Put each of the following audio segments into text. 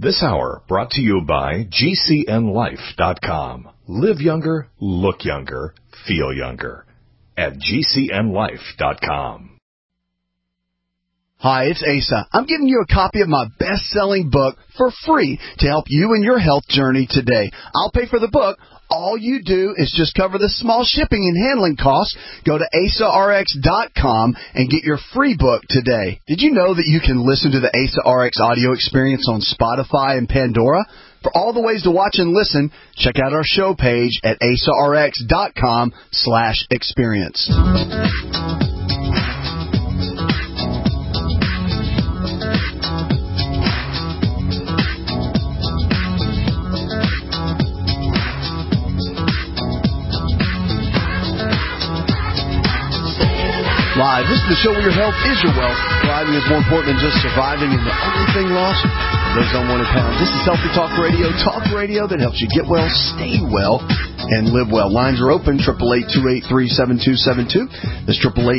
This hour brought to you by GCNLife.com. Live younger, look younger, feel younger. At GCNLife.com. Hi, it's Asa. I'm giving you a copy of my best-selling book for free to help you in your health journey today. I'll pay for the book. All you do is just cover the small shipping and handling costs. Go to AsaRx.com and get your free book today. Did you know that you can listen to the Asa RX audio experience on Spotify and Pandora? For all the ways to watch and listen, check out our show page at AsaRx.com/experience. Live. This is the show where your health is your wealth. Thriving is more important than just surviving, and the only thing lost are those unwanted pounds. This is Healthy Talk Radio that helps you get well, stay well, and live well. Lines are open, 888-283-7272. That's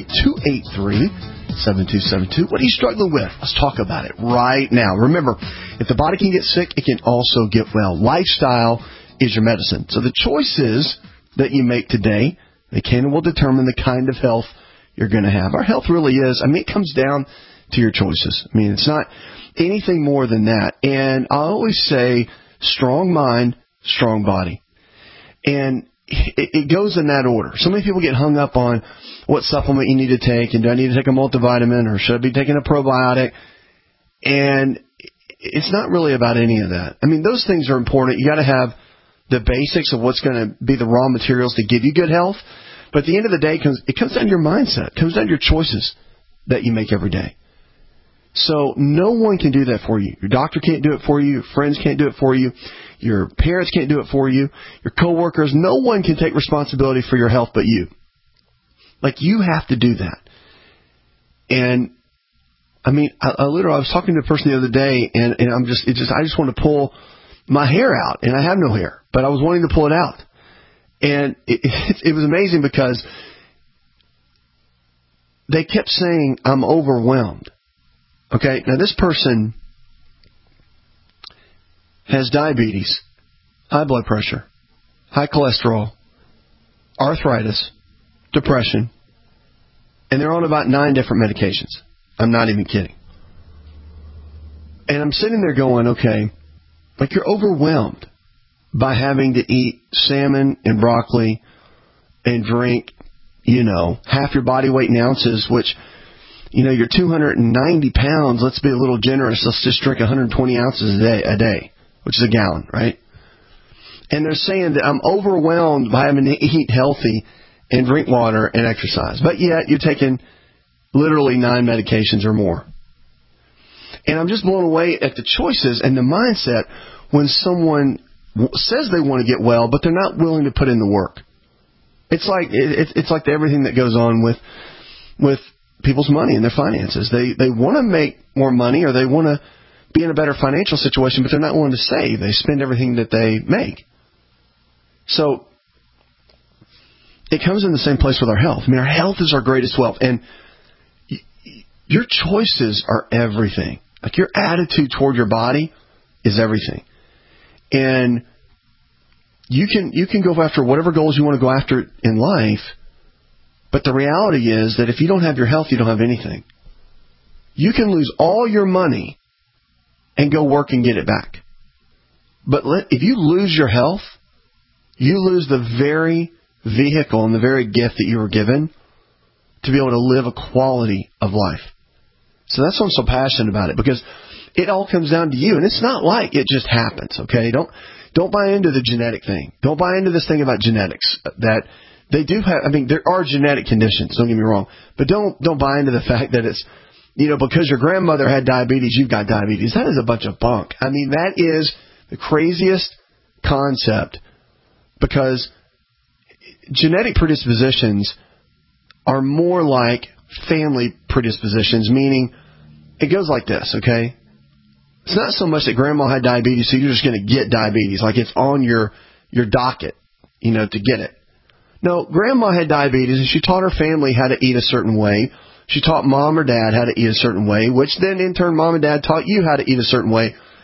888-283-7272. What are you struggling with? Let's talk about it right now. Remember, if the body can get sick, it can also get well. Lifestyle is your medicine. So the choices that you make today, they can and will determine the kind of health you're going to have. Our health really is, it comes down to your choices. It's not anything more than that. And I always say, strong mind, strong body. And it goes in that order. So many people get hung up on what supplement you need to take, and do I need to take a multivitamin, or should I be taking a probiotic? And it's not really about any of that. Those things are important. You got to have the basics of what's going to be the raw materials to give you good health. But at the end of the day, it comes down to your mindset. It comes down to your choices that you make every day. So no one can do that for you. Your doctor can't do it for you. Your friends can't do it for you. Your parents can't do it for you. Your coworkers. No one can take responsibility for your health but you. You have to do that. And I was talking to a person the other day, and I just want to pull my hair out, and I have no hair, but I was wanting to pull it out. And it was amazing because they kept saying, I'm overwhelmed. Okay, now this person has diabetes, high blood pressure, high cholesterol, arthritis, depression, and they're on about 9 different medications. I'm not even kidding. And I'm sitting there going, okay, you're overwhelmed by having to eat salmon and broccoli and drink, half your body weight in ounces, which, you're 290 pounds. Let's be a little generous. Let's just drink 120 ounces a day, which is a gallon, right? And they're saying that I'm overwhelmed by having to eat healthy and drink water and exercise. But yet you're taking literally 9 medications or more. And I'm just blown away at the choices and the mindset when someone says they want to get well, but they're not willing to put in the work. It's like everything that goes on with people's money and their finances. They want to make more money, or they want to be in a better financial situation, but they're not willing to save. They spend everything that they make. So it comes in the same place with our health. Our health is our greatest wealth, and your choices are everything. Your attitude toward your body is everything. And you can go after whatever goals you want to go after in life, but the reality is that if you don't have your health, you don't have anything. You can lose all your money and go work and get it back. But if you lose your health, you lose the very vehicle and the very gift that you were given to be able to live a quality of life. So that's why I'm so passionate about it, because it all comes down to you. And it's not like it just happens, okay? Don't buy into the genetic thing. Don't buy into this thing about genetics that they do have. There are genetic conditions, don't get me wrong. But don't buy into the fact that it's, because your grandmother had diabetes, you've got diabetes. That is a bunch of bunk. That is the craziest concept, because genetic predispositions are more like family predispositions, meaning it goes like this, okay? It's not so much that grandma had diabetes, so you're just going to get diabetes, like it's on your docket, to get it. No, grandma had diabetes, and she taught her family how to eat a certain way. She taught mom or dad how to eat a certain way, which then in turn mom and dad taught you how to eat a certain way.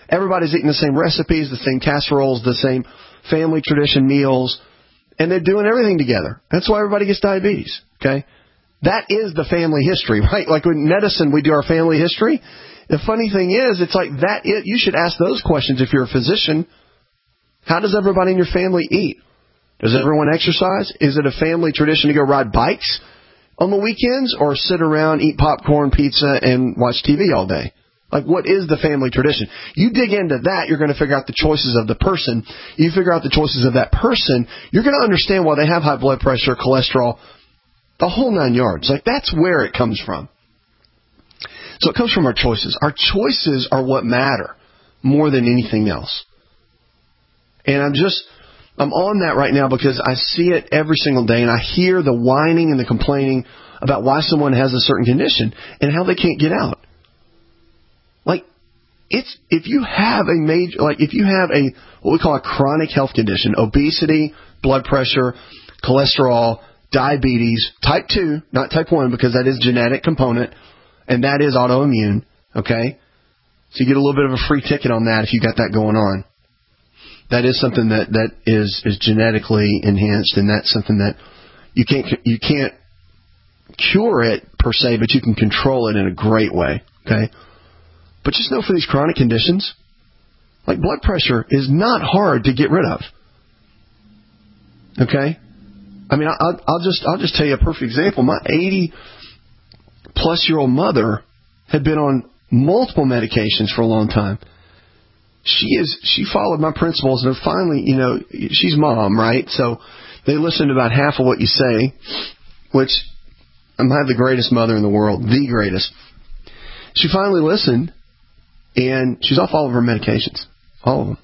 everybody's eating the same recipes, the same casseroles, the same family tradition meals, and they're doing everything together. That's why everybody gets diabetes, okay? That is the family history, right? Like in medicine, we do our family history. The funny thing is, it's like that. You should ask those questions if you're a physician. How does everybody in your family eat? Does everyone exercise? Is it a family tradition to go ride bikes on the weekends or sit around, eat popcorn, pizza, and watch TV all day? Like, what is the family tradition? You dig into that, you're going to figure out the choices of the person. You figure out the choices of that person, you're going to understand why they have high blood pressure, cholesterol, the whole 9 yards. Like, that's where it comes from. So it comes from our choices. Our choices are what matter more than anything else. And I'm on that right now because I see it every single day, and I hear the whining and the complaining about why someone has a certain condition and how they can't get out. Like, if you have what we call a chronic health condition, obesity, blood pressure, cholesterol, diabetes, type 2, not type 1, because that is genetic component, and that is autoimmune, okay? So you get a little bit of a free ticket on that if you got that going on. That is something that is genetically enhanced, and that's something that you can't cure it per se, but you can control it in a great way, okay? But just know for these chronic conditions, like blood pressure is not hard to get rid of. Okay? I mean, I'll just tell you a perfect example. My 80-plus-year-old mother had been on multiple medications for a long time. She followed my principles, and finally, she's mom, right? So they listen to about half of what you say, which I have the greatest mother in the world, the greatest. She finally listened, and she's off all of her medications, all of them.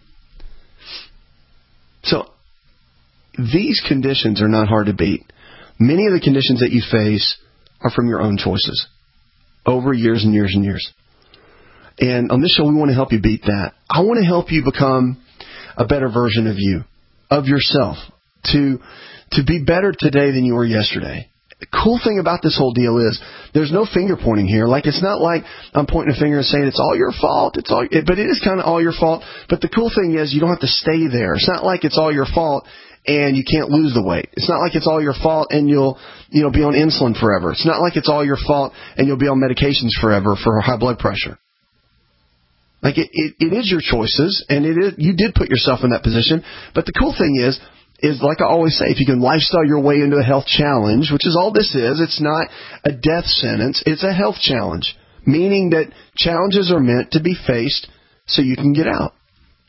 So these conditions are not hard to beat. Many of the conditions that you face are from your own choices over years and years and years. And on this show, we want to help you beat that. I want to help you become a better version of you, of yourself, to be better today than you were yesterday. The cool thing about this whole deal is there's no finger pointing here. Like, it's not like I'm pointing a finger and saying it's all your fault. But it is kind of all your fault. But the cool thing is you don't have to stay there. It's not like it's all your fault and you can't lose the weight. It's not like it's all your fault and you'll be on insulin forever. It's not like it's all your fault and you'll be on medications forever for high blood pressure. Like, it is your choices, and you did put yourself in that position. But the cool thing is like I always say, if you can lifestyle your way into a health challenge, which is all this is, it's not a death sentence, it's a health challenge, meaning that challenges are meant to be faced so you can get out.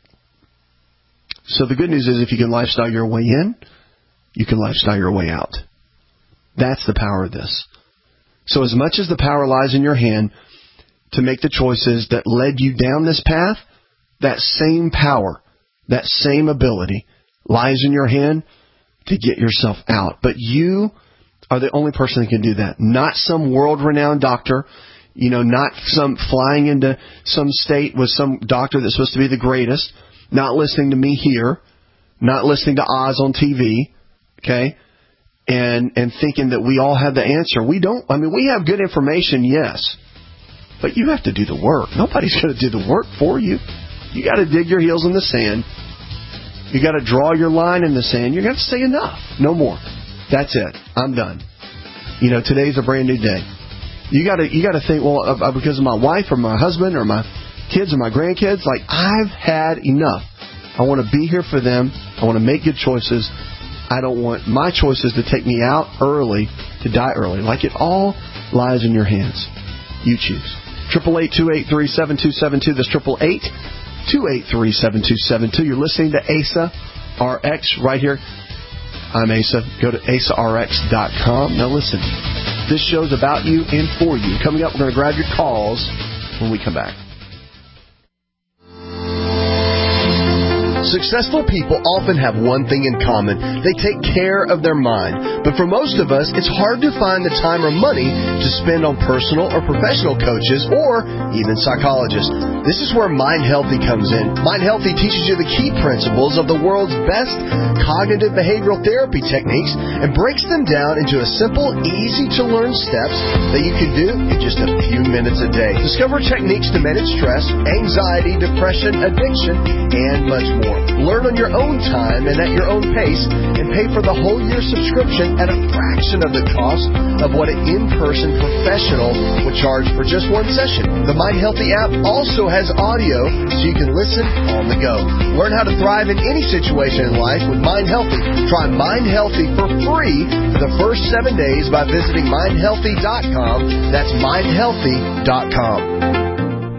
So the good news is if you can lifestyle your way in, you can lifestyle your way out. That's the power of this. So as much as the power lies in your hand to make the choices that led you down this path, that same power, that same ability lies in your hand to get yourself out. But you are the only person that can do that. Not some world-renowned doctor, not some flying into some state with some doctor that's supposed to be the greatest, not listening to me here, not listening to Oz on TV, okay, and thinking that we all have the answer. We don't. I mean, we have good information, yes, but you have to do the work. Nobody's going to do the work for you. You got to dig your heels in the sand. You got to draw your line in the sand. You're going to say enough. No more. That's it. I'm done. Today's a brand new day. You got to think, well, because of my wife or my husband or my kids or my grandkids, like, I've had enough. I want to be here for them. I want to make good choices. I don't want my choices to take me out early, to die early. Like, it all lies in your hands. You choose. 888-283-7272. That's 888-283-7272. You're listening to Asa RX right here. I'm Asa. Go to asarx.com. Now listen, this show's about you and for you. Coming up, we're going to grab your calls when we come back. Successful people often have one thing in common. They take care of their mind. But for most of us, it's hard to find the time or money to spend on personal or professional coaches or even psychologists. This is where Mind Healthy comes in. Mind Healthy teaches you the key principles of the world's best cognitive behavioral therapy techniques and breaks them down into a simple, easy-to-learn steps that you can do in just a few minutes a day. Discover techniques to manage stress, anxiety, depression, addiction, and much more. Learn on your own time and at your own pace, and pay for the whole year subscription at a fraction of the cost of what an in-person professional would charge for just one session. The Mind Healthy app also has audio so you can listen on the go. Learn how to thrive in any situation in life with Mind Healthy. Try Mind Healthy for free for the first 7 days by visiting mindhealthy.com. That's mindhealthy.com.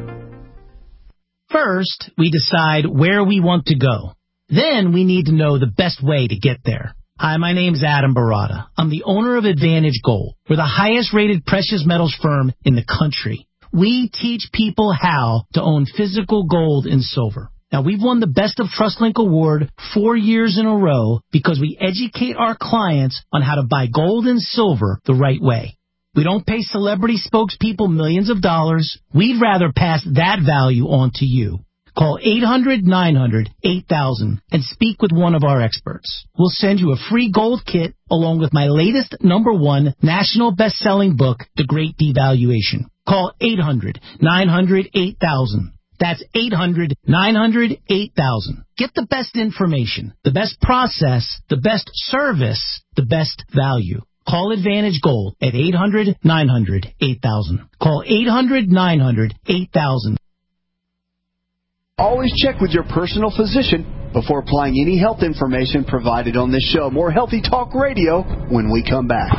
First, we decide where we want to go. Then we need to know the best way to get there. Hi, my name's Adam Barada. I'm the owner of Advantage Gold. We're the highest-rated precious metals firm in the country. We teach people how to own physical gold and silver. Now, we've won the Best of TrustLink Award 4 years in a row because we educate our clients on how to buy gold and silver the right way. We don't pay celebrity spokespeople millions of dollars. We'd rather pass that value on to you. Call 800-900-8000 and speak with one of our experts. We'll send you a free gold kit along with my latest #1 national best-selling book, The Great Devaluation. Call 800-900-8000. That's 800-900-8000. Get the best information, the best process, the best service, the best value. Call Advantage Gold at 800-900-8000. Call 800-900-8000. Always check with your personal physician before applying any health information provided on this show. More Healthy Talk Radio when we come back.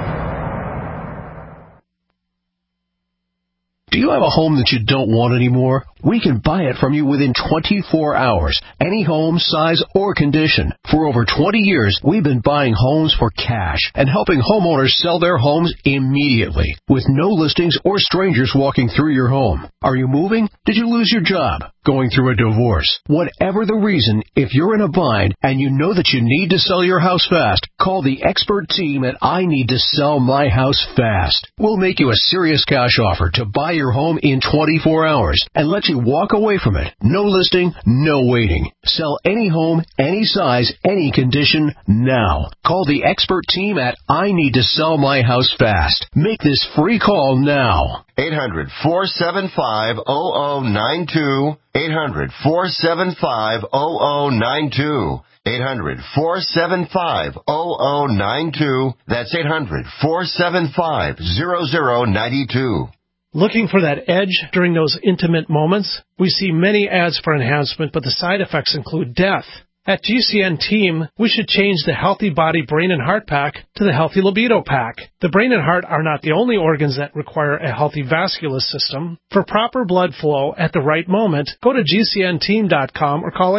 Do you have a home that you don't want anymore? We can buy it from you within 24 hours. Any home, size, or condition. For over 20 years, we've been buying homes for cash and helping homeowners sell their homes immediately with no listings or strangers walking through your home. Are you moving? Did you lose your job? Going through a divorce? Whatever the reason, if you're in a bind and you know that you need to sell your house fast, call the expert team at I Need to Sell My House Fast. We'll make you a serious cash offer to buy your home in 24 hours and let you walk away from it. No listing, no waiting. Sell any home, any size, any condition, now. Call the expert team at I Need to Sell My House Fast. Make this free call now. 800-475-0092. 800-475-0092. 800-475-0092. That's 800-475-0092. Looking for that edge during those intimate moments? We see many ads for enhancement, but the side effects include death. At GCN Team, we should change the Healthy Body, Brain, and Heart Pack to the Healthy Libido Pack. The brain and heart are not the only organs that require a healthy vascular system. For proper blood flow at the right moment, go to GCNteam.com or call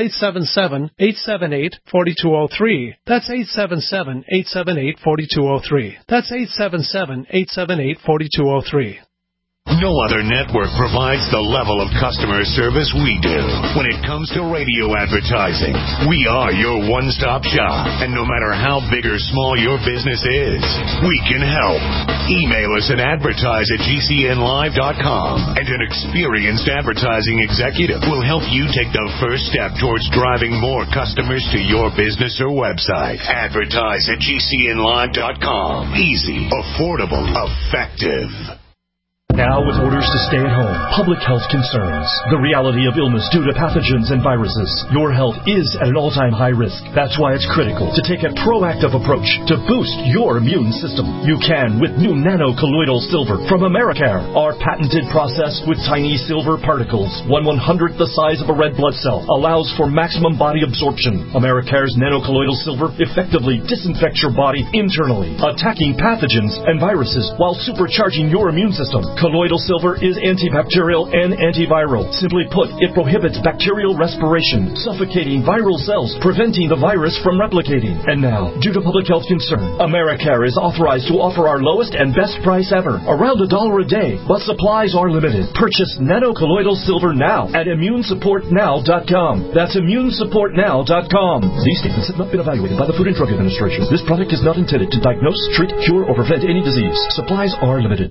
877-878-4203. That's 877-878-4203. That's 877-878-4203. No other network provides the level of customer service we do. When it comes to radio advertising, we are your one-stop shop. And no matter how big or small your business is, we can help. Email us at advertise@gcnlive.com, and an experienced advertising executive will help you take the first step towards driving more customers to your business or website. Advertise@gcnlive.com. Easy, affordable, effective. Now, with orders to stay at home, public health concerns, the reality of illness due to pathogens and viruses, your health is at an all-time high risk. That's why it's critical to take a proactive approach to boost your immune system. You can with new nano-colloidal silver from Americare. Our patented process with tiny silver particles, 1/100th the size of a red blood cell, allows for maximum body absorption. Americare's nano-colloidal silver effectively disinfects your body internally, attacking pathogens and viruses while supercharging your immune system. Colloidal silver is antibacterial and antiviral. Simply put, it prohibits bacterial respiration, suffocating viral cells, preventing the virus from replicating. And now, due to public health concern, AmeriCare is authorized to offer our lowest and best price ever, around $1 a day, but supplies are limited. Purchase nanocolloidal silver now at immunesupportnow.com. That's immunesupportnow.com. These statements have not been evaluated by the Food and Drug Administration. This product is not intended to diagnose, treat, cure, or prevent any disease. Supplies are limited.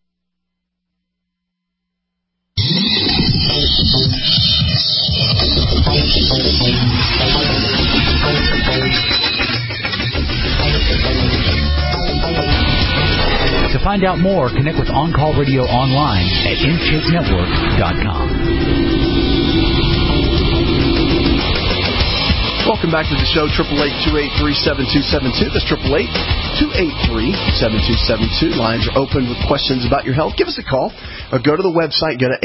To find out more, connect with On Call Radio online at InShapeNetwork.com. Welcome back to the show, 888-283-7272. That's 888-283-7272. Lines are open with questions about your health. Give us a call or go to the website. Go to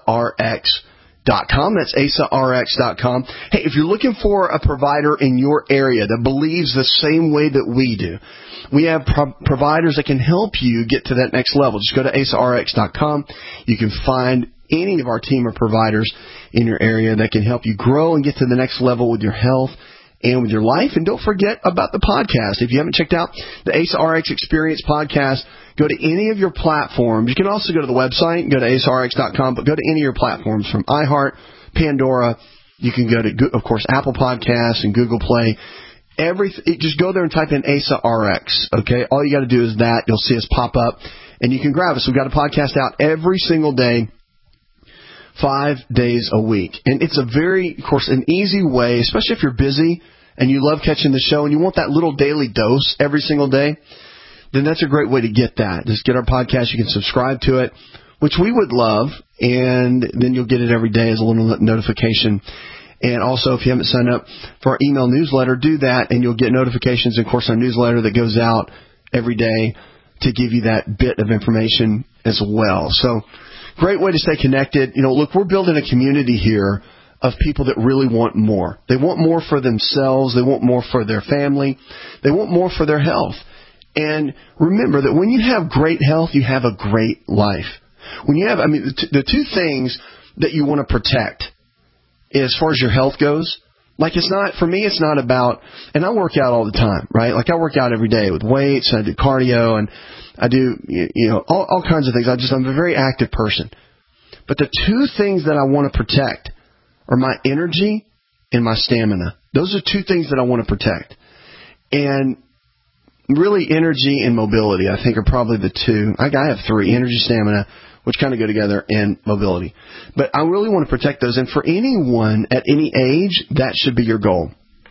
AsaRx.com. That's AsaRx.com. Hey, if you're looking for a provider in your area that believes the same way that we do, we have providers that can help you get to that next level. Just go to AsaRx.com. You can find any of our team of providers in your area that can help you grow and get to the next level with your health and with your life. And don't forget about the podcast. If you haven't checked out the AsaRx Experience podcast, go to any of your platforms. You can also go to the website, go to AsaRx.com, but go to any of your platforms from iHeart, Pandora. You can go to, of course, Apple Podcasts and Google Play. Just go there and type in AsaRx, okay? All you got to do is that. You'll see us pop up, and you can grab us. We've got a podcast out every single day, 5 days a week. And it's a very, of course, an easy way, especially if you're busy and you love catching the show and you want that little daily dose every single day, then that's a great way to get that. Just get our podcast. You can subscribe to it, which we would love, and then you'll get it every day as a little notification. And also, if you haven't signed up for our email newsletter, do that, and you'll get notifications. Of course, our newsletter that goes out every day to give you that bit of information as well. So, great way to stay connected. You know, look, we're building a community here of people that really want more. They want more for themselves. They want more for their family. They want more for their health. And remember that when you have great health, you have a great life. When you have, the two things that you want to protect as far as your health goes, like it's not, for me, it's not about, and I work out all the time, right? Like I work out every day with weights, I do cardio, and I do, all kinds of things. I'm a very active person. But the two things that I want to protect are my energy and my stamina. Those are two things that I want to protect. And really energy and mobility, I think, are probably the two. I have three, energy, stamina, which kind of go together, and mobility. But I really want to protect those. And for anyone at any age, that should be your goal.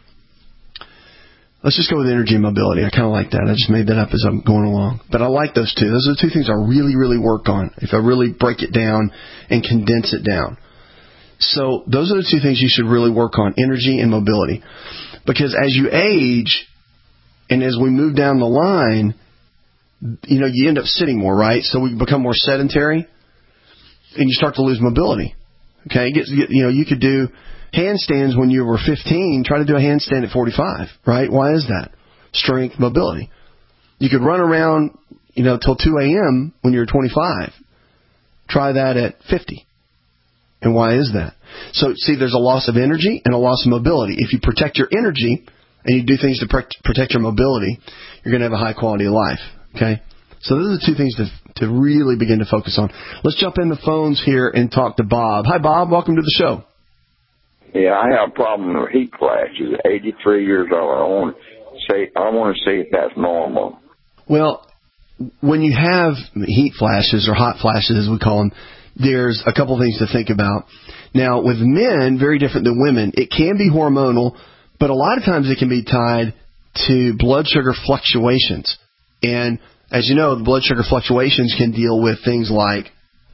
Let's just go with energy and mobility. I kind of like that. I just made that up as I'm going along. But I like those two. Those are the two things I really, really work on, if I really break it down and condense it down. So those are the two things you should really work on, energy and mobility. Because as you age and as we move down the line, you end up sitting more, right? So we become more sedentary, and you start to lose mobility. Okay, you could do handstands when you were 15. Try to do a handstand at 45, right? Why is that? Strength, mobility. You could run around, till 2 a.m. when you're 25. Try that at 50. And why is that? So, see, there's a loss of energy and a loss of mobility. If you protect your energy and you do things to protect your mobility, you're going to have a high quality of life. Okay? So those are the two things to really begin to focus on. Let's jump in the phones here and talk to Bob. Hi, Bob. Welcome to the show. Yeah, I have a problem with heat flashes. 83 years old. I want to see if that's normal. Well, when you have heat flashes or hot flashes, as we call them, there's a couple things to think about. Now, with men, very different than women, it can be hormonal, but a lot of times it can be tied to blood sugar fluctuations. And as you know, the blood sugar fluctuations can deal with things like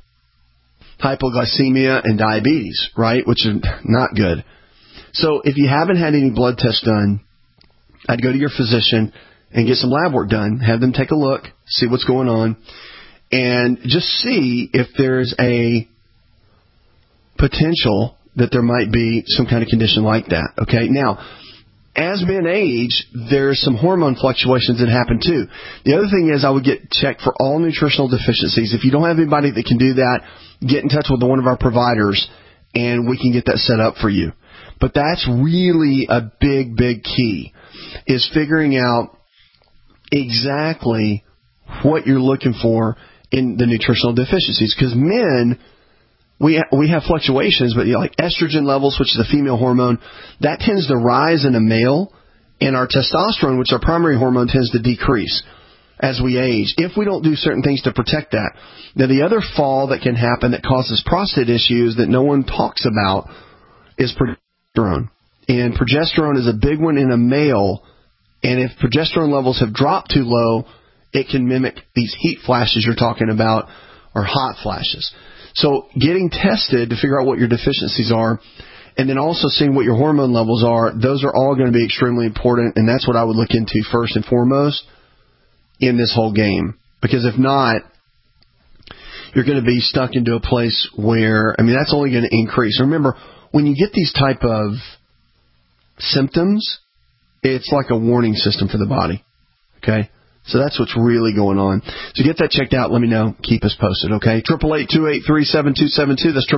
hypoglycemia and diabetes, right, which is not good. So if you haven't had any blood tests done, I'd go to your physician and get some lab work done, have them take a look, see what's going on, and just see if there's a potential that there might be some kind of condition like that. Okay, now, as men age, there's some hormone fluctuations that happen too. The other thing is I would get checked for all nutritional deficiencies. If you don't have anybody that can do that, get in touch with one of our providers, and we can get that set up for you. But that's really a big, big key, is figuring out exactly what you're looking for in the nutritional deficiencies. Because men, we have fluctuations, but like estrogen levels, which is the female hormone, that tends to rise in a male, and our testosterone, which is our primary hormone, tends to decrease as we age if we don't do certain things to protect that. Now, the other fall that can happen that causes prostate issues that no one talks about is progesterone. And progesterone is a big one in a male, and if progesterone levels have dropped too low, it can mimic these heat flashes you're talking about, or hot flashes. So getting tested to figure out what your deficiencies are, and then also seeing what your hormone levels are, those are all going to be extremely important, and that's what I would look into first and foremost in this whole game. Because if not, you're going to be stuck into a place where, that's only going to increase. Remember, when you get these type of symptoms, it's like a warning system for the body. Okay? So that's what's really going on. So get that checked out. Let me know. Keep us posted, okay? 888-283-7272. That's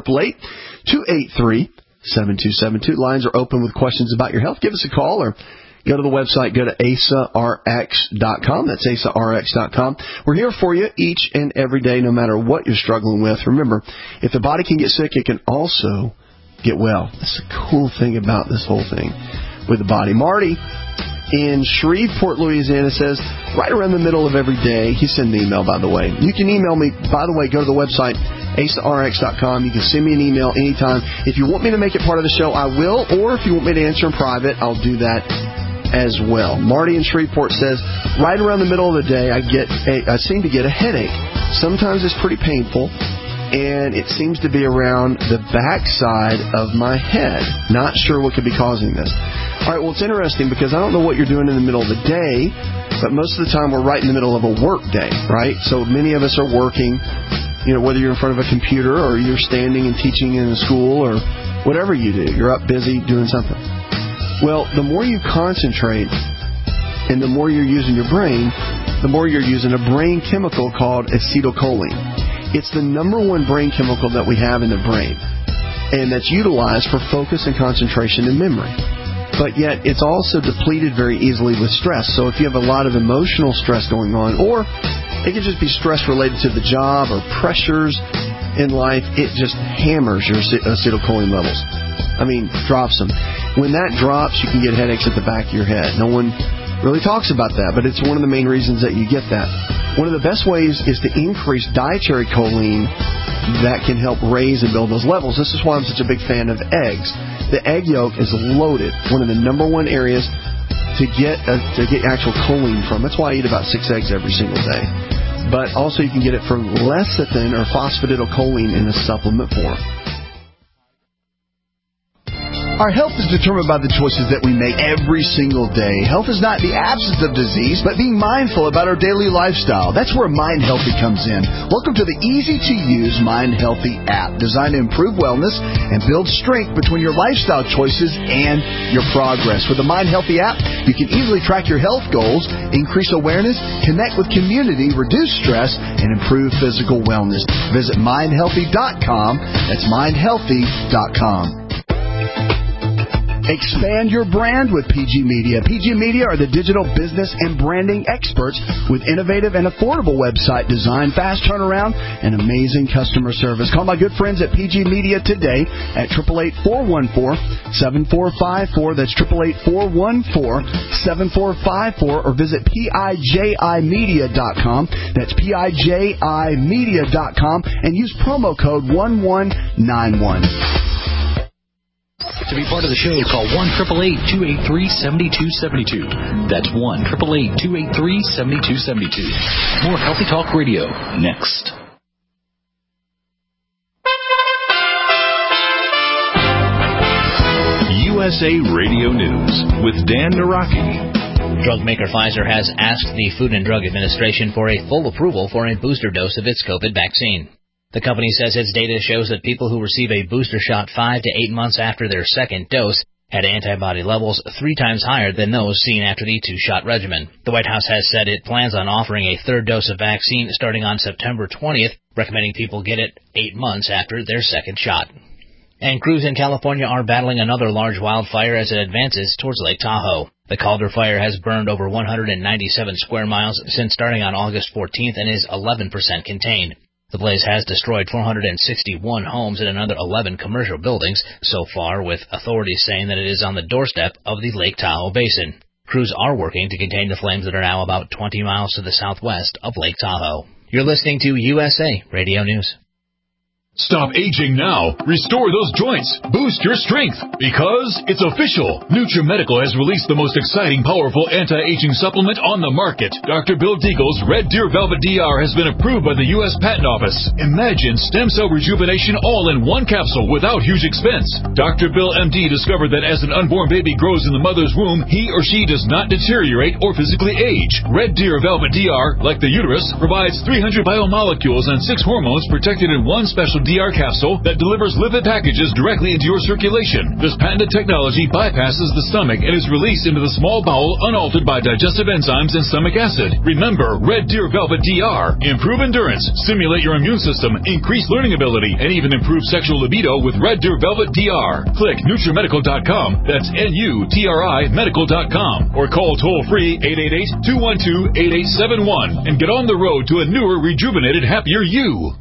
888-283-7272. Lines are open with questions about your health. Give us a call or go to the website. Go to AsaRx.com. That's AsaRx.com. We're here for you each and every day, no matter what you're struggling with. Remember, if the body can get sick, it can also get well. That's the cool thing about this whole thing with the body. Marty in Shreveport, Louisiana says, right around the middle of every day, he sent an email, by the way. You can email me, by the way, go to the website, AsaRx.com. You can send me an email anytime. If you want me to make it part of the show, I will, or if you want me to answer in private, I'll do that as well. Marty in Shreveport says, right around the middle of the day, I seem to get a headache. Sometimes it's pretty painful, and it seems to be around the backside of my head. Not sure what could be causing this. All right, well, it's interesting because I don't know what you're doing in the middle of the day, but most of the time we're right in the middle of a work day, right? So many of us are working, whether you're in front of a computer or you're standing and teaching in a school or whatever you do. You're up busy doing something. Well, the more you concentrate and the more you're using your brain, the more you're using a brain chemical called acetylcholine. It's the number one brain chemical that we have in the brain, and that's utilized for focus and concentration and memory. But yet, it's also depleted very easily with stress. So if you have a lot of emotional stress going on, or it could just be stress related to the job or pressures in life, it just hammers your acetylcholine levels. Drops them. When that drops, you can get headaches at the back of your head. No one really talks about that, but it's one of the main reasons that you get that. One of the best ways is to increase dietary choline that can help raise and build those levels. This is why I'm such a big fan of eggs. The egg yolk is loaded, one of the number one areas to get actual choline from. That's why I eat about 6 eggs every single day. But also you can get it from lecithin or phosphatidylcholine in a supplement form. Our health is determined by the choices that we make every single day. Health is not the absence of disease, but being mindful about our daily lifestyle. That's where Mind Healthy comes in. Welcome to the easy-to-use Mind Healthy app, designed to improve wellness and build strength between your lifestyle choices and your progress. With the Mind Healthy app, you can easily track your health goals, increase awareness, connect with community, reduce stress, and improve physical wellness. Visit mindhealthy.com. That's mindhealthy.com. Expand your brand with PG Media. PG Media are the digital business and branding experts with innovative and affordable website design, fast turnaround, and amazing customer service. Call my good friends at PG Media today at 888-414-7454. That's 888-414-7454, or visit PIJImedia.com. That's PIJImedia.com, and use promo code 1191. To be part of the show, call 1-888-283-7272. That's 1-888-283-7272. More Healthy Talk Radio next. USA Radio News with Dan Naraki. Drug maker Pfizer has asked the Food and Drug Administration for a full approval for a booster dose of its COVID vaccine. The company says its data shows that people who receive a booster shot 5 to 8 months after their second dose had antibody levels 3 times higher than those seen after the 2-shot regimen. The White House has said it plans on offering a 3rd dose of vaccine starting on September 20th, recommending people get it 8 months after their 2nd shot. And crews in California are battling another large wildfire as it advances towards Lake Tahoe. The Calder Fire has burned over 197 square miles since starting on August 14th and is 11% contained. The blaze has destroyed 461 homes and another 11 commercial buildings so far, with authorities saying that it is on the doorstep of the Lake Tahoe Basin. Crews are working to contain the flames that are now about 20 miles to the southwest of Lake Tahoe. You're listening to USA Radio News. Stop aging now. Restore those joints. Boost your strength. Because it's official. NutriMedical has released the most exciting, powerful anti-aging supplement on the market. Dr. Bill Deagle's Red Deer Velvet DR has been approved by the U.S. Patent Office. Imagine stem cell rejuvenation all in one capsule without huge expense. Dr. Bill MD discovered that as an unborn baby grows in the mother's womb, he or she does not deteriorate or physically age. Red Deer Velvet DR, like the uterus, provides 300 biomolecules and 6 hormones protected in one special DR capsule that delivers lipid packages directly into your circulation. This patented technology bypasses the stomach and is released into the small bowel unaltered by digestive enzymes and stomach acid. Remember, Red Deer Velvet DR. Improve endurance, stimulate your immune system, increase learning ability, and even improve sexual libido with Red Deer Velvet DR. Click NutriMedical.com, that's NUTRI Medical.com, or call toll-free 888-212-8871 and get on the road to a newer, rejuvenated, happier you.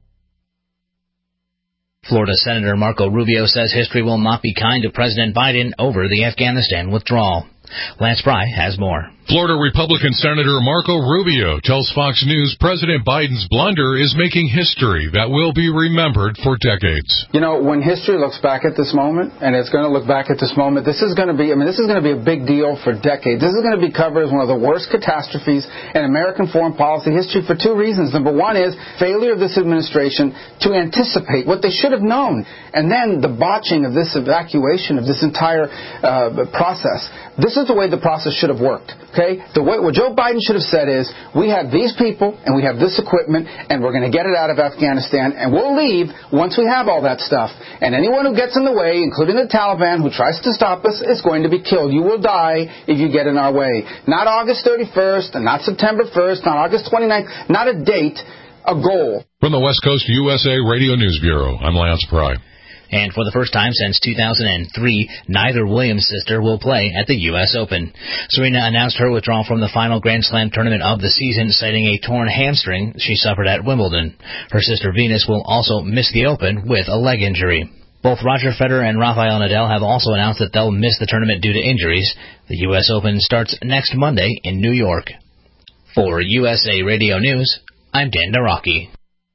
Florida Senator Marco Rubio says history will not be kind to President Biden over the Afghanistan withdrawal. Lance Pry has more. Florida Republican Senator Marco Rubio tells Fox News President Biden's blunder is making history that will be remembered for decades. You know, when history looks back at this moment, and it's going to look back at this moment, this is going to be a big deal for decades. This is going to be covered as one of the worst catastrophes in American foreign policy history for 2 reasons. Number one is failure of this administration to anticipate what they should have known, and then the botching of this evacuation of this entire process. This is the way the process should have worked. Okay? What Joe Biden should have said is, we have these people and we have this equipment and we're going to get it out of Afghanistan and we'll leave once we have all that stuff. And anyone who gets in the way, including the Taliban who tries to stop us, is going to be killed. You will die if you get in our way. Not August 31st and not September 1st, not August 29th, not a date, a goal. From the West Coast USA Radio News Bureau, I'm Lance Pry. And for the first time since 2003, neither Williams sister will play at the U.S. Open. Serena announced her withdrawal from the final Grand Slam tournament of the season, citing a torn hamstring she suffered at Wimbledon. Her sister Venus will also miss the Open with a leg injury. Both Roger Federer and Rafael Nadal have also announced that they'll miss the tournament due to injuries. The U.S. Open starts next Monday in New York. For USA Radio News, I'm Dan Naraki.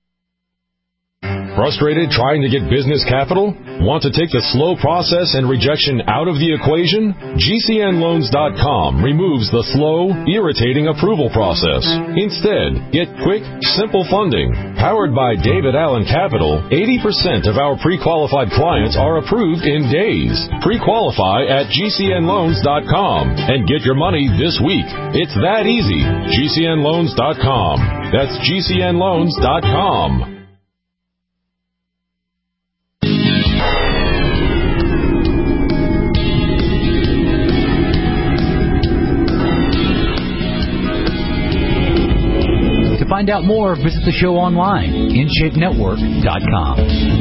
Frustrated trying to get business capital? Want to take the slow process and rejection out of the equation? GCNLoans.com removes the slow, irritating approval process. Instead, get quick, simple funding. Powered by David Allen Capital, 80% of our pre-qualified clients are approved in days. Pre-qualify at GCNLoans.com and get your money this week. It's that easy. GCNLoans.com. That's GCNLoans.com. To find out more, visit the show online, InShapeNetwork.com.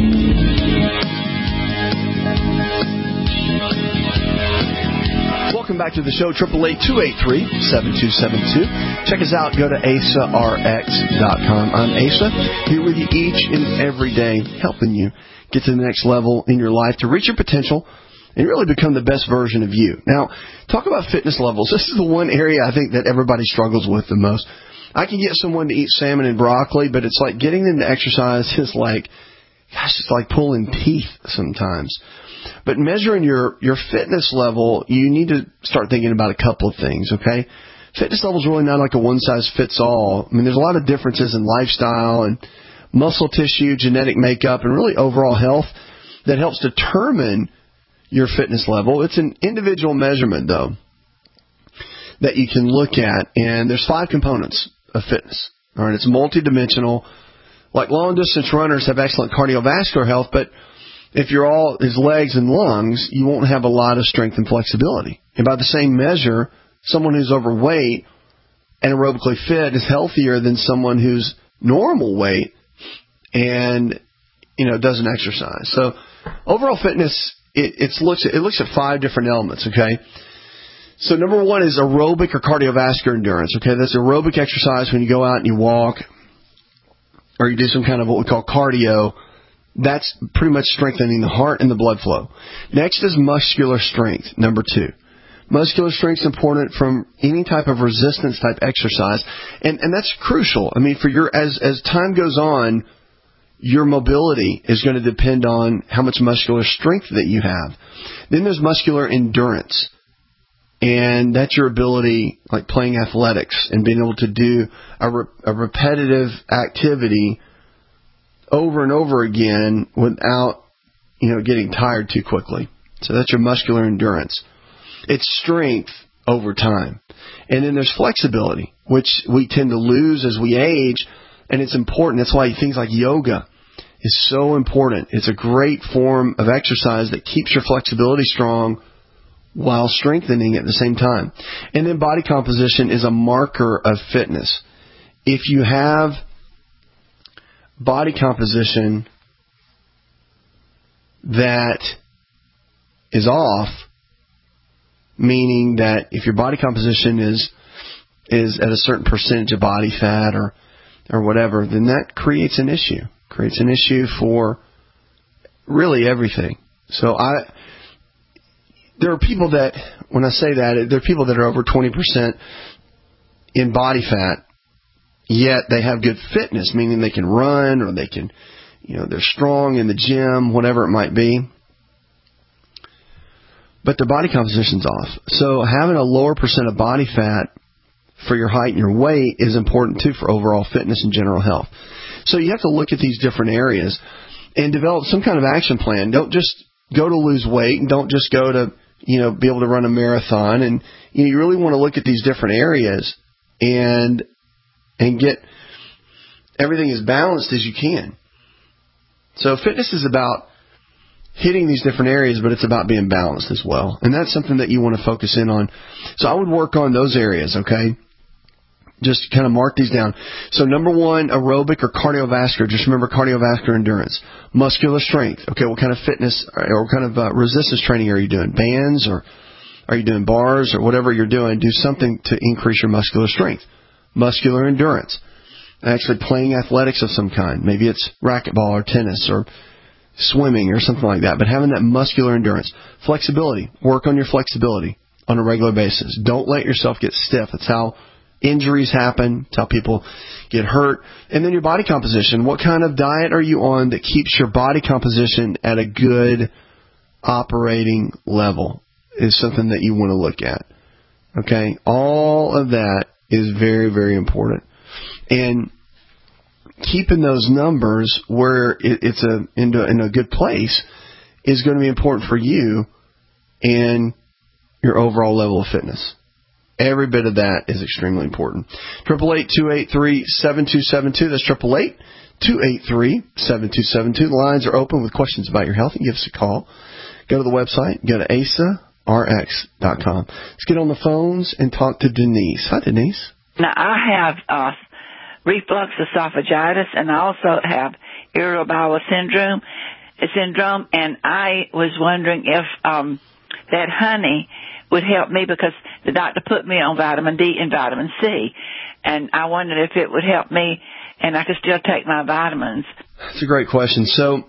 Welcome back to the show, 888-283-7272. Check us out. Go to AsaRx.com. I'm Asa, here with you each and every day, helping you get to the next level in your life to reach your potential and really become the best version of you. Now, talk about fitness levels. This is the one area I think that everybody struggles with the most. I can get someone to eat salmon and broccoli, but it's like getting them to exercise is like, gosh, it's like pulling teeth sometimes. But measuring your fitness level, you need to start thinking about a couple of things, okay? Fitness level is really not like a one-size-fits-all. I mean, there's a lot of differences in lifestyle and muscle tissue, genetic makeup, and really overall health that helps determine your fitness level. It's an individual measurement, though, that you can look at, and there's 5 components of fitness. All right, it's multidimensional. Like long-distance runners have excellent cardiovascular health, but if you're all his legs and lungs, you won't have a lot of strength and flexibility. And by the same measure, someone who's overweight and aerobically fit is healthier than someone who's normal weight and, doesn't exercise. So overall fitness, it looks at 5 different elements, okay? So number 1 is aerobic or cardiovascular endurance, okay? That's aerobic exercise when you go out and you walk or you do some kind of what we call cardio. That's pretty much strengthening the heart and the blood flow. Next is muscular strength, number 2. Muscular strength is important from any type of resistance type exercise, and that's crucial. I mean, as time goes on, your mobility is going to depend on how much muscular strength that you have. Then there's muscular endurance, and that's your ability, like playing athletics and being able to do a repetitive activity over and over again without, getting tired too quickly. So that's your muscular endurance. It's strength over time. And then there's flexibility, which we tend to lose as we age, and it's important. That's why things like yoga is so important. It's a great form of exercise that keeps your flexibility strong while strengthening at the same time. And then body composition is a marker of fitness. If you have body composition that is off, meaning that if your body composition is at a certain percentage of body fat or whatever, then that creates an issue. Creates an issue for really everything. So there are people that, when I say that, there are people that are over 20% in body fat, yet they have good fitness, meaning they can run or they can, they're strong in the gym, whatever it might be. But their body composition's off. So having a lower percent of body fat for your height and your weight is important too for overall fitness and general health. So you have to look at these different areas and develop some kind of action plan. Don't just go to lose weight and don't just go to, be able to run a marathon. And you really want to look at these different areas and get everything as balanced as you can. So fitness is about hitting these different areas, but it's about being balanced as well. And that's something that you want to focus in on. So I would work on those areas, okay? Just kind of mark these down. So number 1, aerobic or cardiovascular. Just remember cardiovascular endurance. Muscular strength. Okay, what kind of fitness or what kind of resistance training are you doing? Bands, or are you doing bars, or whatever you're doing? Do something to increase your muscular strength. Muscular endurance. Actually playing athletics of some kind. Maybe it's racquetball or tennis or swimming or something like that. But having that muscular endurance. Flexibility. Work on your flexibility on a regular basis. Don't let yourself get stiff. That's how injuries happen. It's how people get hurt. And then your body composition. What kind of diet are you on that keeps your body composition at a good operating level is something that you want to look at. Okay? All of that is very, very important. And keeping those numbers where it's in a good place is going to be important for you and your overall level of fitness. Every bit of that is extremely important. 888-283-7272. That's 888-283-7272. The lines are open with questions about your health. You give us a call. Go to the website. Go to asarx.com. Let's get on the phones and talk to Denise. Hi, Denise. Now, I have reflux esophagitis, and I also have irritable bowel syndrome, and I was wondering if that honey would help me, because the doctor put me on vitamin D and vitamin C, and I wondered if it would help me and I could still take my vitamins. That's a great question. So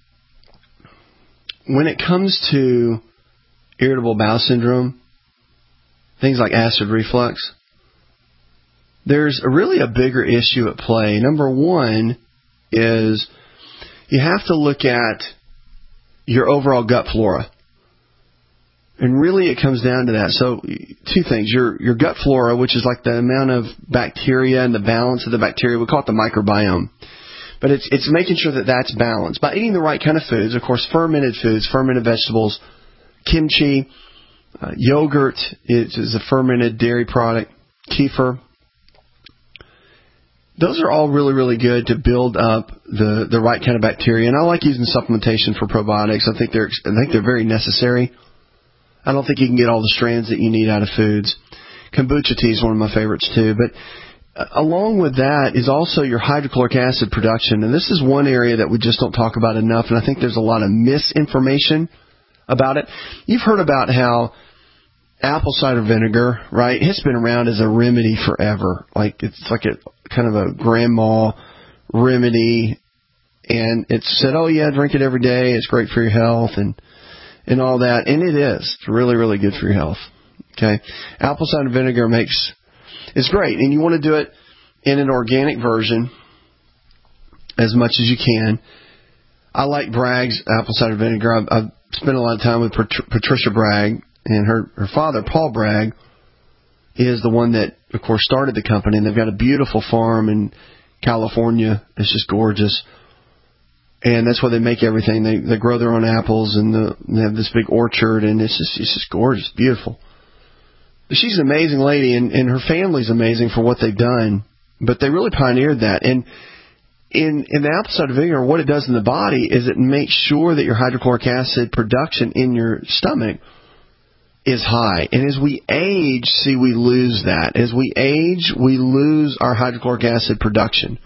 when it comes to irritable bowel syndrome, things like acid reflux, there's really a bigger issue at play. Number 1 is you have to look at your overall gut flora. And really it comes down to that. So 2 things. Your gut flora, which is like the amount of bacteria and the balance of the bacteria. We call it the microbiome. But it's making sure that that's balanced. By eating the right kind of foods, of course, fermented foods, fermented vegetables, kimchi, yogurt is a fermented dairy product, kefir. Those are all really, really good to build up the right kind of bacteria. And I like using supplementation for probiotics. I think they're very necessary. I don't think you can get all the strands that you need out of foods. Kombucha tea is one of my favorites too. But along with that is also your hydrochloric acid production. And this is one area that we just don't talk about enough. And I think there's a lot of misinformation about it. You've heard about how apple cider vinegar, right? It's been around as a remedy forever. Like it's like a kind of a grandma remedy, and it's said, oh yeah, drink it every day. It's great for your health and all that, and it is. It's really, really good for your health. Okay, apple cider vinegar it's great, and you want to do it in an organic version as much as you can. I like Bragg's apple cider vinegar. I've spent a lot of time with Patricia Bragg. And her father, Paul Bragg, is the one that, of course, started the company. And they've got a beautiful farm in California. It's just gorgeous. And that's where they make everything. They grow their own apples, and they have this big orchard. And it's just gorgeous, beautiful. She's an amazing lady, and her family's amazing for what they've done. But they really pioneered that. And in the apple cider vinegar, what it does in the body is it makes sure that your hydrochloric acid production in your stomach is high. And as we age, we lose that. As we age, we lose our hydrochloric acid production.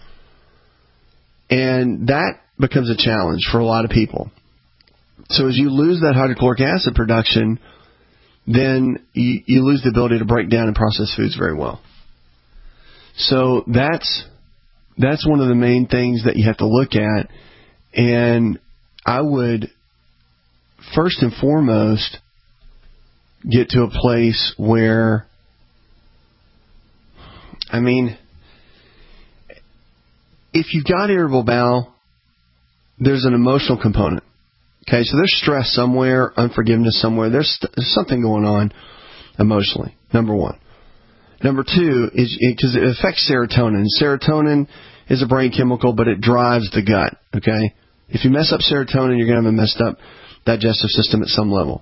And that becomes a challenge for a lot of people. So as you lose that hydrochloric acid production, then you lose the ability to break down and process foods very well. So that's one of the main things that you have to look at. And I would, first and foremost, get to a place where, if you've got irritable bowel, there's an emotional component. Okay, so there's stress somewhere, unforgiveness somewhere. There's something going on emotionally, number one. Number two is because it affects serotonin. Serotonin is a brain chemical, but it drives the gut. Okay, if you mess up serotonin, you're going to have a messed up digestive system at some level.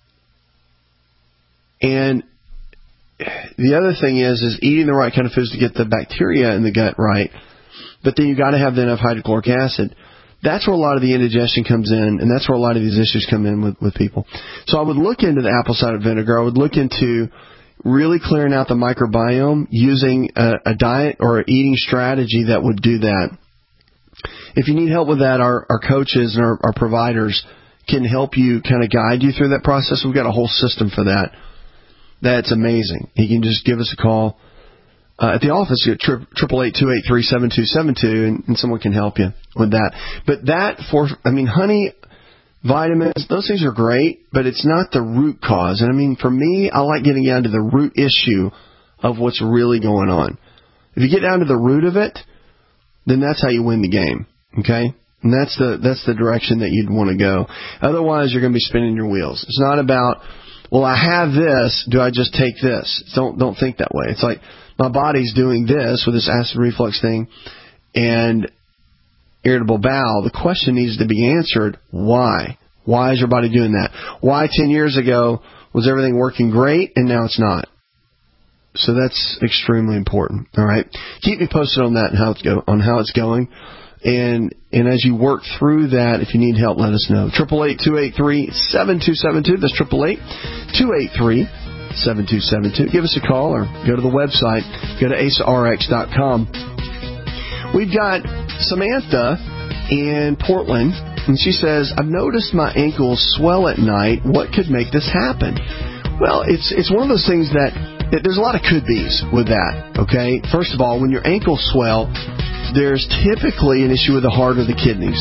And the other thing is eating the right kind of foods to get the bacteria in the gut right. But then you got to have enough hydrochloric acid. That's where a lot of the indigestion comes in, and that's where a lot of these issues come in with people. So I would look into the apple cider vinegar. I would look into really clearing out the microbiome using a diet or an eating strategy that would do that. If you need help with that, our coaches and our providers can help you, kind of guide you through that process. We've got a whole system for that. That's amazing. You can just give us a call at the office at 888-283-7272, and someone can help you with that. But honey, vitamins, those things are great, but it's not the root cause. And for me, I like getting down to the root issue of what's really going on. If you get down to the root of it, then that's how you win the game. Okay? And that's the direction that you'd want to go. Otherwise, you're going to be spinning your wheels. It's not about, well, I have this, do I just take this? Don't think that way. It's like, my body's doing this with this acid reflux thing and irritable bowel. The question needs to be answered, why? Why is your body doing that? Why 10 years ago was everything working great and now it's not? So that's extremely important. All right. Keep me posted on that and how it's going. And as you work through that, if you need help, let us know. 888-283-7272. That's 888-283-7272. Give us a call or go to the website. Go to AceRx.com. We've got Samantha in Portland, and she says, I've noticed my ankles swell at night. What could make this happen? Well, it's one of those things that there's a lot of could-be's with that, okay? First of all, when your ankles swell, there's typically an issue with the heart or the kidneys.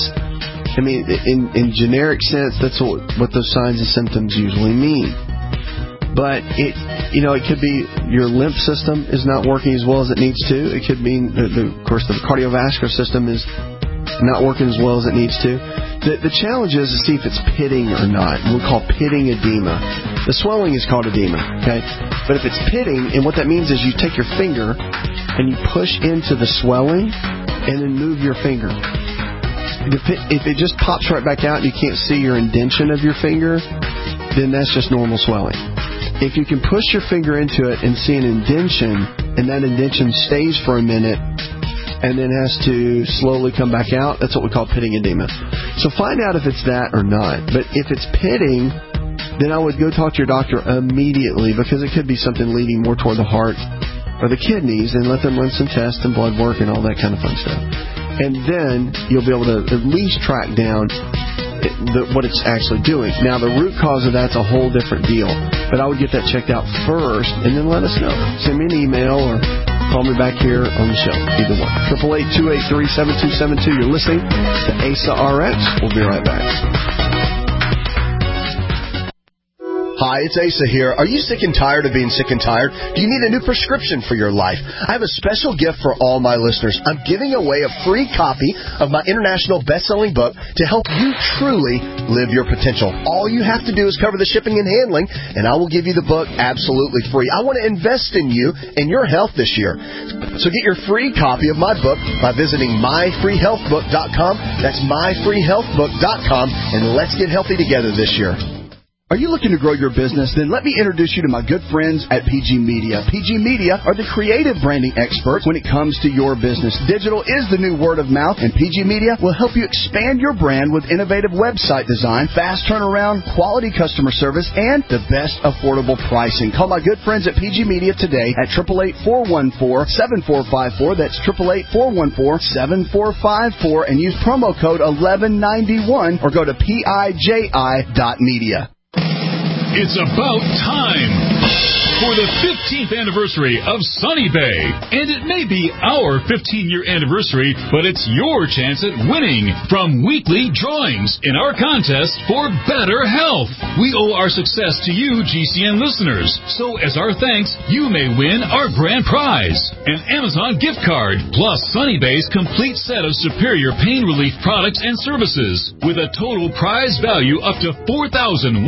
In generic sense, that's what those signs and symptoms usually mean. But it could be your lymph system is not working as well as it needs to. It could mean, of course, the cardiovascular system is not working as well as it needs to. The challenge is to see if it's pitting or not. We call pitting edema. The swelling is called edema, okay? But if it's pitting, and what that means is you take your finger and you push into the swelling and then move your finger. If it just pops right back out and you can't see your indentation of your finger, then that's just normal swelling. If you can push your finger into it and see an indentation, and that indentation stays for a minute, and then has to slowly come back out. That's what we call pitting edema. So find out if it's that or not. But if it's pitting, then I would go talk to your doctor immediately, because it could be something leading more toward the heart or the kidneys, and let them run some tests and blood work and all that kind of fun stuff. And then you'll be able to at least track down what it's actually doing. Now, the root cause of that's a whole different deal, but I would get that checked out first and then let us know. Send me an email or call me back here on the show. Either one. 888-283-7272. You're listening to ASA RX. We'll be right back. Hi, it's Asa here. Are you sick and tired of being sick and tired? Do you need a new prescription for your life? I have a special gift for all my listeners. I'm giving away a free copy of my international best-selling book to help you truly live your potential. All you have to do is cover the shipping and handling, and I will give you the book absolutely free. I want to invest in you and your health this year. So get your free copy of my book by visiting myfreehealthbook.com. That's myfreehealthbook.com, and let's get healthy together this year. Are you looking to grow your business? Then let me introduce you to my good friends at PG Media. PG Media are the creative branding experts when it comes to your business. Digital is the new word of mouth, and PG Media will help you expand your brand with innovative website design, fast turnaround, quality customer service, and the best affordable pricing. Call my good friends at PG Media today at 888-414-7454. That's 888-414-7454, and use promo code 1191 or go to PIJI.media. It's about time for the 15th anniversary of Sunny Bay. And it may be our 15-year anniversary, but it's your chance at winning from weekly drawings in our contest for better health. We owe our success to you, GCN listeners. So as our thanks, you may win our grand prize, an Amazon gift card, plus Sunny Bay's complete set of superior pain relief products and services, with a total prize value up to $4,152.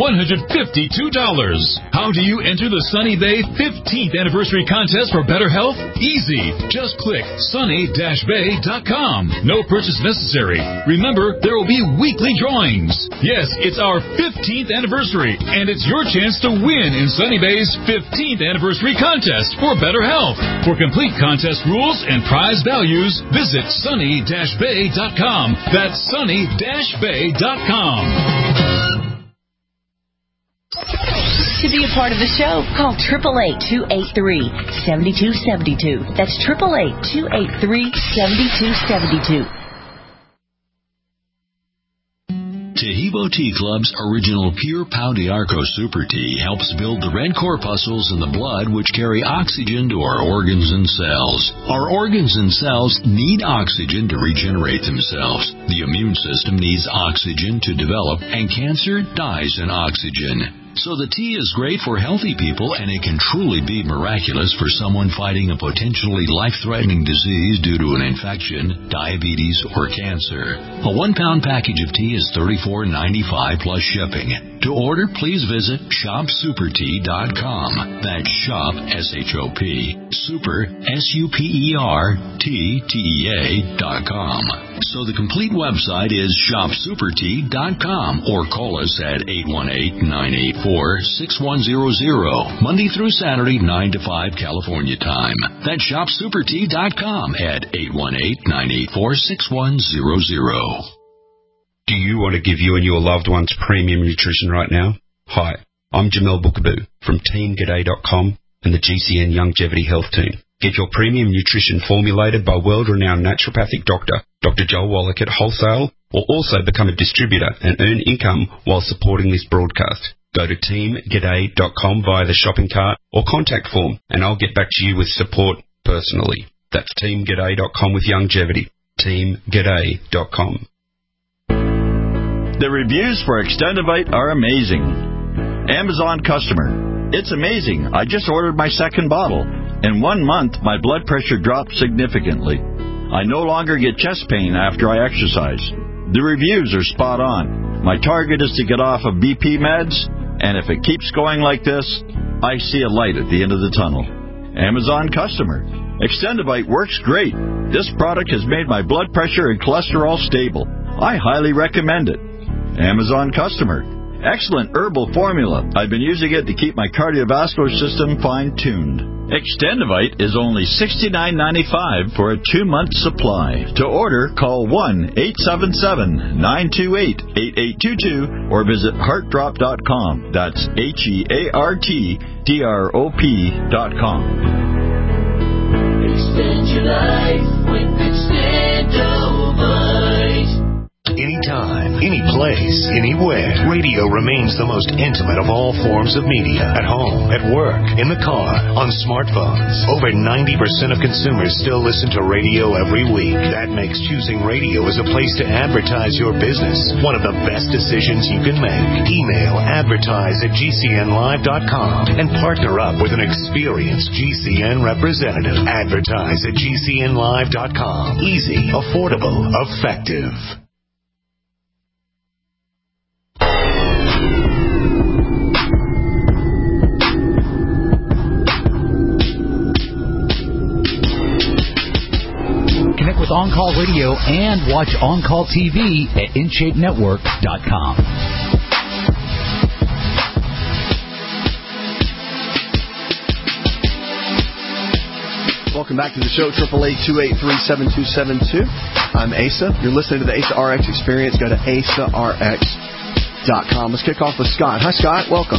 How do you enter the Sunny Bay 15th anniversary contest for better health? Easy. Just click sunny-bay.com. No purchase necessary. Remember, there will be weekly drawings. Yes, it's our 15th anniversary, and it's your chance to win in Sunny Bay's 15th anniversary contest for better health. For complete contest rules and prize values, visit sunny-bay.com. That's sunny-bay.com. To be a part of the show, call 888-283-7272. That's 888-283-7272. Tahibo Tea Club's original Pure Pau d'Arco Super Tea helps build the red corpuscles in the blood which carry oxygen to our organs and cells. Our organs and cells need oxygen to regenerate themselves. The immune system needs oxygen to develop, and cancer dies in oxygen. So the tea is great for healthy people, and it can truly be miraculous for someone fighting a potentially life-threatening disease due to an infection, diabetes, or cancer. A 1-pound package of tea is $34.95 plus shipping. To order, please visit shopsupertea.com. That's shop, S-H-O-P, super, S-U-P-E-R-T-T-E-A.com. So the complete website is shopsupertea.com, or call us at 818-984-6100, Monday through Saturday, 9 to 5 California time. That's shopsupertea.com at 818-984-6100. Do you want to give you and your loved ones premium nutrition right now? Hi, I'm Jamel Bookaboo from TeamGaday.com and the GCN Longevity Health Team. Get your premium nutrition formulated by world-renowned naturopathic doctor, Dr. Joel Wallach at Wholesale, or also become a distributor and earn income while supporting this broadcast. Go to TeamGaday.com via the shopping cart or contact form, and I'll get back to you with support personally. That's TeamGaday.com with longevity. TeamGaday.com. The reviews for Extendivite are amazing. Amazon customer. It's amazing. I just ordered my second bottle. In 1 month, my blood pressure dropped significantly. I no longer get chest pain after I exercise. The reviews are spot on. My target is to get off of BP meds, and if it keeps going like this, I see a light at the end of the tunnel. Amazon customer. Extendivite works great. This product has made my blood pressure and cholesterol stable. I highly recommend it. Amazon customer. Excellent herbal formula. I've been using it to keep my cardiovascular system fine-tuned. Extendivite is only $69.95 for a 2-month supply. To order, call 1-877-928-8822 or visit heartdrop.com. That's HEARTDROP.com. Extend your life with Extendivite. Anytime, any place, anywhere, radio remains the most intimate of all forms of media. At home, at work, in the car, on smartphones. Over 90% of consumers still listen to radio every week. That makes choosing radio as a place to advertise your business one of the best decisions you can make. Email advertise@gcnlive.com and partner up with an experienced GCN representative. Advertise@gcnlive.com. Easy, affordable, effective. Connect with On Call Radio and watch On Call TV at InShapeNetwork.com. Welcome back to the show, 888-283-7272. I'm Asa. You're listening to the Asa RX Experience. Go to AsaRx.com. Let's kick off with Scott. Hi, Scott. Welcome.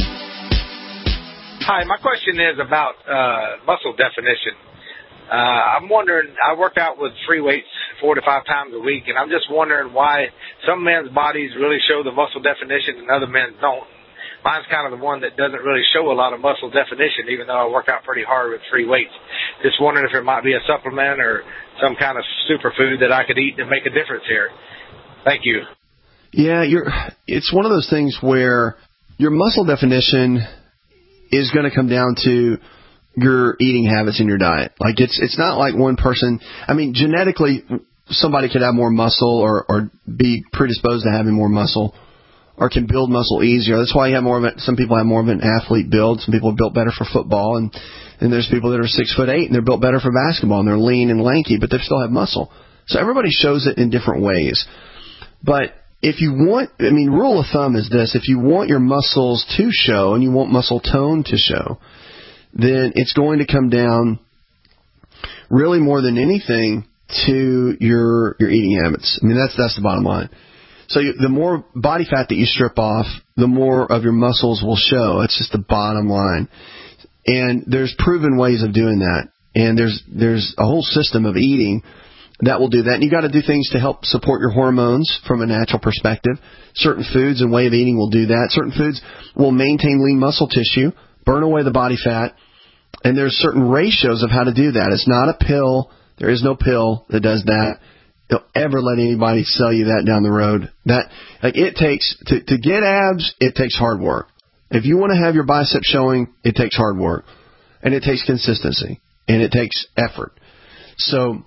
Hi, my question is about muscle definition. I'm wondering, I work out with free weights 4 to 5 times a week, and I'm just wondering why some men's bodies really show the muscle definition and other men don't. Mine's kind of the one that doesn't really show a lot of muscle definition, even though I work out pretty hard with free weights. Just wondering if there might be a supplement or some kind of superfood that I could eat to make a difference here. Thank you. Yeah, it's one of those things where your muscle definition is going to come down to your eating habits and your diet. Like it's not like one person. I mean, genetically, somebody could have more muscle or be predisposed to having more muscle, or can build muscle easier. That's why you have some people have more of an athlete build. Some people are built better for football, and there's people that are 6'8" and they're built better for basketball, and they're lean and lanky, but they still have muscle. So everybody shows it in different ways. But if you want, rule of thumb is this: if you want your muscles to show and you want muscle tone to show, then it's going to come down really more than anything to your eating habits. That's the bottom line. So the more body fat that you strip off, the more of your muscles will show. It's just the bottom line. And there's proven ways of doing that. And there's a whole system of eating that will do that. And you got to do things to help support your hormones from a natural perspective. Certain foods and way of eating will do that. Certain foods will maintain lean muscle tissue, burn away the body fat. And there's certain ratios of how to do that. It's not a pill. There is no pill that does that. Don't ever let anybody sell you that down the road. It takes to get abs, it takes hard work. If you want to have your biceps showing, it takes hard work, and it takes consistency, and it takes effort. So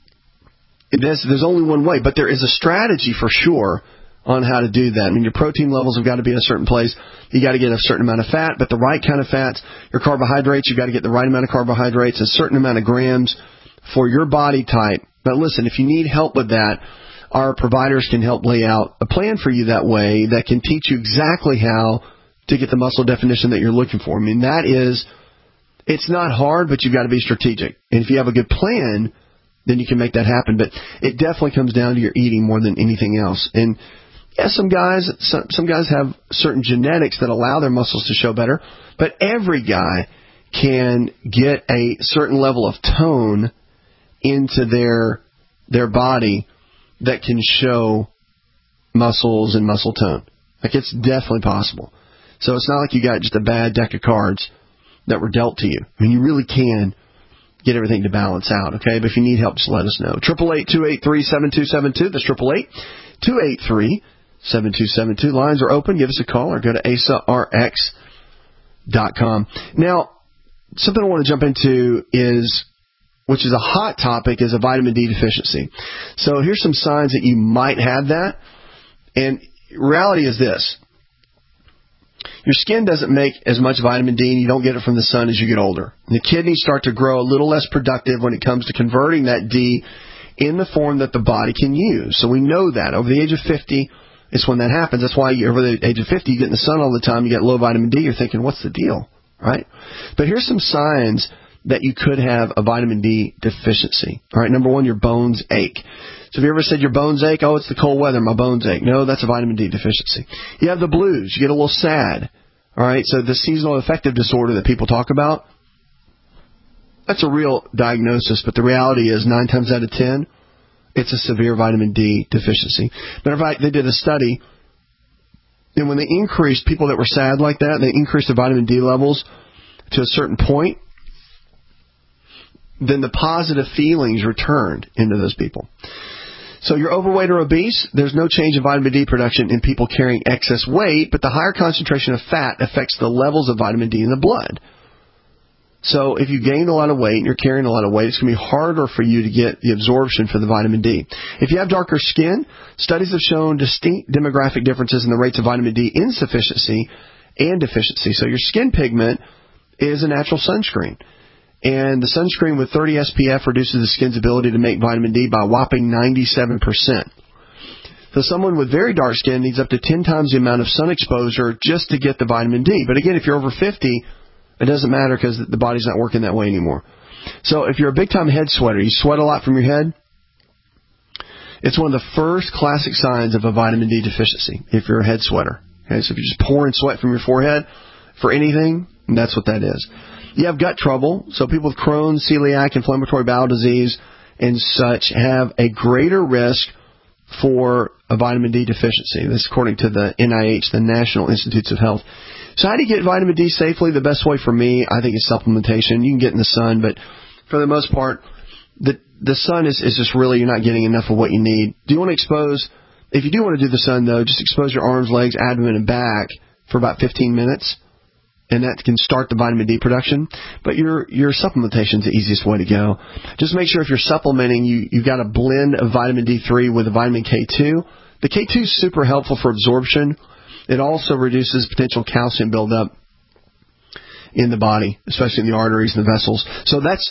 there's only one way, but there is a strategy for sure on how to do that. Your protein levels have got to be in a certain place. You got to get a certain amount of fat, but the right kind of fats. Your carbohydrates, you got to get the right amount of carbohydrates, a certain amount of grams for your body type. But listen, if you need help with that, our providers can help lay out a plan for you that way that can teach you exactly how to get the muscle definition that you're looking for. It's not hard, but you've got to be strategic. And if you have a good plan, then you can make that happen. But it definitely comes down to your eating more than anything else. And yeah, some guys have certain genetics that allow their muscles to show better, but every guy can get a certain level of tone into their body that can show muscles and muscle tone. It's definitely possible. So it's not like you got just a bad deck of cards that were dealt to you. You really can get everything to balance out, okay? But if you need help, just let us know. 888-283-7272. That's 888-283-7272. Lines are open. Give us a call or go to AsaRx.com. Now, something I want to jump into which is a hot topic, is a vitamin D deficiency. So here's some signs that you might have that. And reality is this: your skin doesn't make as much vitamin D, and you don't get it from the sun as you get older. And the kidneys start to grow a little less productive when it comes to converting that D in the form that the body can use. So we know that over the age of 50, It's when that happens. That's why over the age of 50, you get in the sun all the time, you get low vitamin D, you're thinking, what's the deal, right? But here's some signs that you could have a vitamin D deficiency. All right, number one, your bones ache. So have you ever said your bones ache? Oh, it's the cold weather, my bones ache. No, that's a vitamin D deficiency. You have the blues. You get a little sad. All right, so the seasonal affective disorder that people talk about, that's a real diagnosis, but the reality is 9 times out of 10, it's a severe vitamin D deficiency. Matter of fact, they did a study, and when they increased people that were sad like that, they increased the vitamin D levels to a certain point, then the positive feelings returned into those people. So you're overweight or obese, there's no change in vitamin D production in people carrying excess weight, but the higher concentration of fat affects the levels of vitamin D in the blood. So if you gained a lot of weight and you're carrying a lot of weight, it's going to be harder for you to get the absorption for the vitamin D. If you have darker skin, studies have shown distinct demographic differences in the rates of vitamin D insufficiency and deficiency. So your skin pigment is a natural sunscreen. And the sunscreen with 30 SPF reduces the skin's ability to make vitamin D by a whopping 97%. So someone with very dark skin needs up to 10 times the amount of sun exposure just to get the vitamin D. But again, if you're over 50, it doesn't matter because the body's not working that way anymore. So if you're a big-time head sweater, you sweat a lot from your head, it's one of the first classic signs of a vitamin D deficiency if you're a head sweater. Okay, so if you're just pouring sweat from your forehead for anything, that's what that is. You have gut trouble, so people with Crohn's, celiac, inflammatory bowel disease, and such have a greater risk for a vitamin D deficiency. This is according to the NIH, the National Institutes of Health. So how do you get vitamin D safely? The best way for me, I think, is supplementation. You can get in the sun, but for the most part, the sun is just really, you're not getting enough of what you need. Do you want to expose, if you do want to do the sun, though, just expose your arms, legs, abdomen, and back for about 15 minutes. And that can start the vitamin D production. But your supplementation is the easiest way to go. Just make sure if you're supplementing, you've got a blend of vitamin D3 with a vitamin K2. The K2 is super helpful for absorption. It also reduces potential calcium buildup in the body, especially in the arteries and the vessels. So that's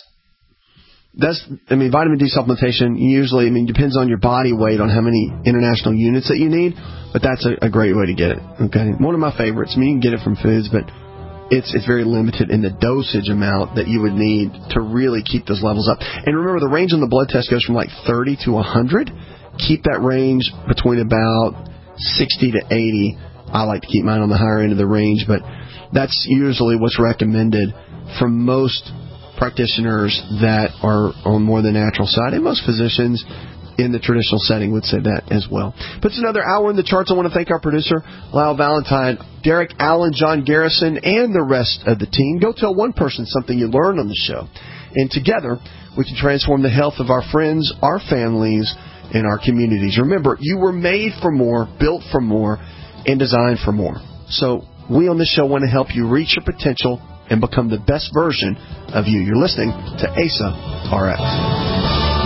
vitamin D supplementation usually, depends on your body weight on how many international units that you need, but that's a great way to get it. Okay, one of my favorites. You can get it from foods, but it's very limited in the dosage amount that you would need to really keep those levels up. And remember, the range on the blood test goes from like 30 to 100. Keep that range between about 60 to 80. I like to keep mine on the higher end of the range, but that's usually what's recommended from most practitioners that are on more the natural side, and most physicians in the traditional setting would say that as well. Puts another hour in the charts. I want to thank our producer, Lyle Valentine, Derek Allen, John Garrison, and the rest of the team. Go tell one person something you learned on the show. And together, we can transform the health of our friends, our families, and our communities. Remember, you were made for more, built for more, and designed for more. So we on this show want to help you reach your potential and become the best version of you. You're listening to ASA RX.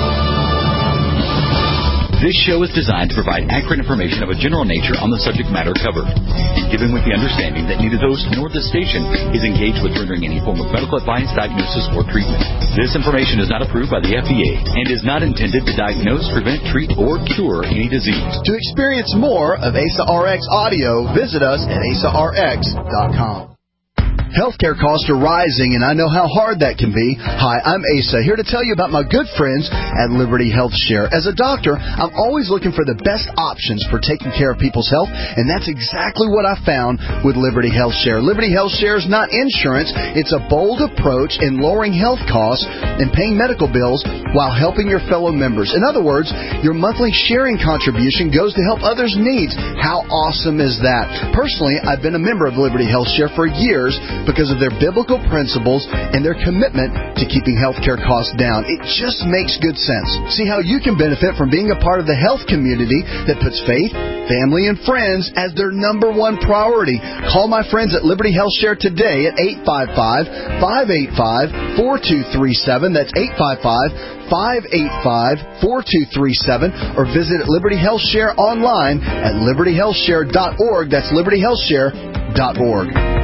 This show is designed to provide accurate information of a general nature on the subject matter covered, and given with the understanding that neither host nor the station is engaged with rendering any form of medical advice, diagnosis, or treatment. This information is not approved by the FDA and is not intended to diagnose, prevent, treat, or cure any disease. To experience more of ASA RX audio, visit us at asarx.com. Healthcare costs are rising, and I know how hard that can be. Hi, I'm Asa, here to tell you about my good friends at Liberty Health Share. As a doctor, I'm always looking for the best options for taking care of people's health, and that's exactly what I found with Liberty Health Share. Liberty Health Share is not insurance. It's a bold approach in lowering health costs and paying medical bills while helping your fellow members. In other words, your monthly sharing contribution goes to help others' needs. How awesome is that? Personally, I've been a member of Liberty Health Share for years because of their biblical principles and their commitment to keeping healthcare costs down. It just makes good sense. See how you can benefit from being a part of the health community that puts faith, family, and friends as their number one priority. Call my friends at Liberty Health Share today at 855-585-4237. That's 855-585-4237, or visit Liberty Health Share online at libertyhealthshare.org. That's libertyhealthshare.org.